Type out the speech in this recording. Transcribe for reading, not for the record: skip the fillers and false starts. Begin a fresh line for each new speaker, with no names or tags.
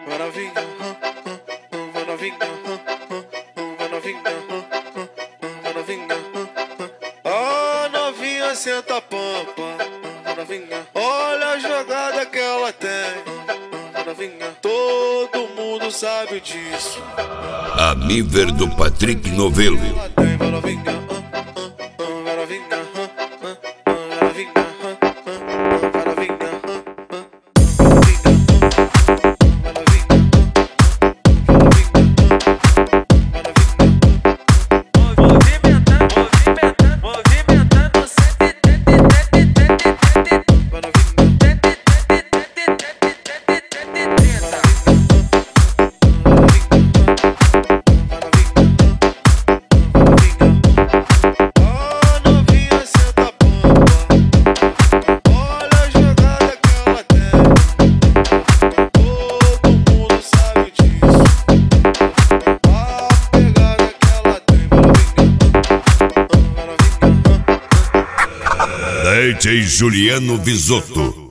vai novinha, vai novinha, vai novinha, vai novinha. Ah, novinha, senta a pampa, vai novinha. Olha a jogada que ela tem, vai novinha. Todo mundo sabe disso.
Amiver do Patrick Novello.
Ela tem, vai novinha, vai novinha, vai novinha.
DJ Juliano Visotto.